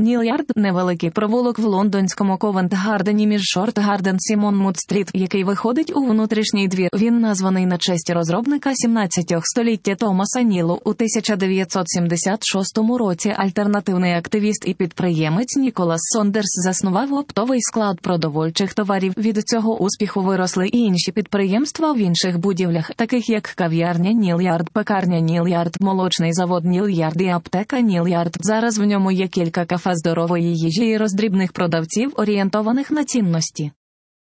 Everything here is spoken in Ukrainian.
Ніл-Ярд – невеликий провулок в лондонському Ковент-Гардені між Шорт-Гарден і Монмут-стріт, який виходить у внутрішній двір. Він названий на честь розробника 17 століття Томаса Нілу. У 1976 році альтернативний активіст і підприємець Ніколас Сондерс заснував оптовий склад продовольчих товарів. Від цього успіху виросли і інші підприємства в інших будівлях, таких як кав'ярня Ніл-Ярд, пекарня Ніл-Ярд, молочний завод Ніл-Ярд і аптека Ніл-Ярд. Зараз в ньому є кілька кафе здорової їжі і роздрібних продавців, орієнтованих на цінності.